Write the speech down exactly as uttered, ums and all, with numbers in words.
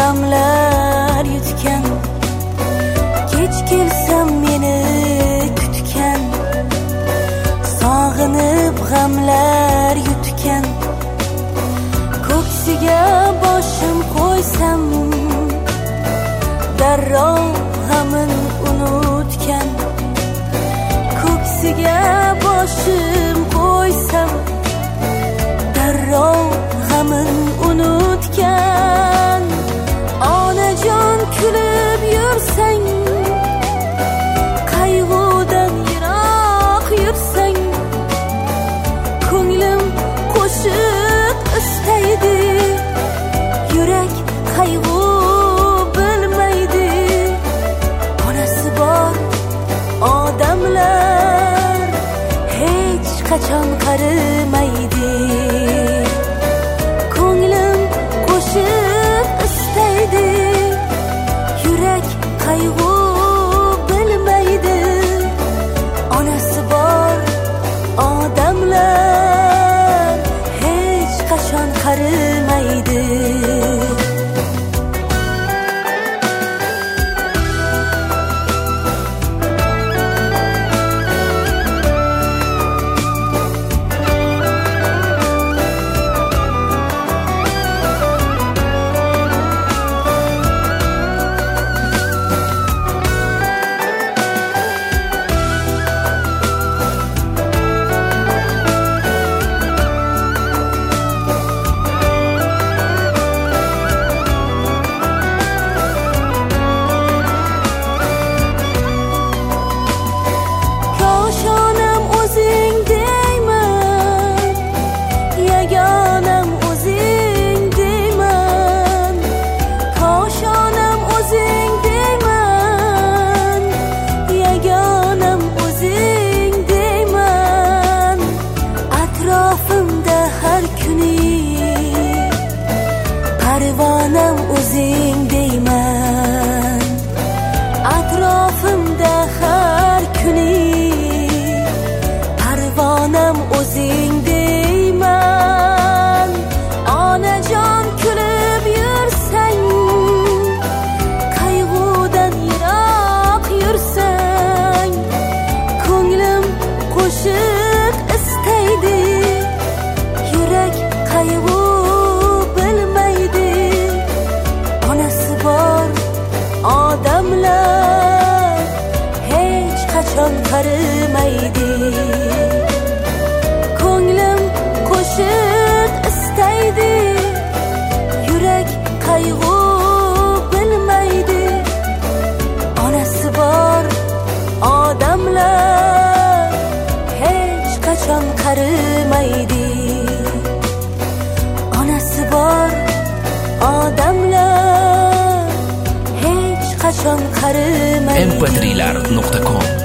g'amlar yutgan, kech kelsam meni kutgan, sog'inib g'amlar yutgan, ko'ksiga boshim qo'ysam darrov g'amin unutgan, ko'ksiga boshim qo'ysam darrov g'amin unutgan. Onajon kulib yursang, qayg'udan yiroq yursang, ko'nglim qo'shiq istaydi, yurak qayg'u bilmaydi. Onasi bor odamlar hech qachon qarimaydi, ko'nglim qo'shiq istaydi, yurak qayg'u bilmaydi. Onasi bor odamlar hech qachon qarimaydi. Parvonam o'zing deyman, atrofimda har kuni. Parvonam o'zing deyman. Onajon kulib yursang, qayg'udan yiroq yursang, ko'nglim qo'shiq istaydi, yurak qayg'u odamlar hech qachon qarimaydi, ko'nglim qo'shiq istaydi, yurak qayg'u bilmaydi. Onasi bor odamlar hech qachon qarimaydi, onasi bor odamlar qachon qarimaydi. em pe trilar nuqta com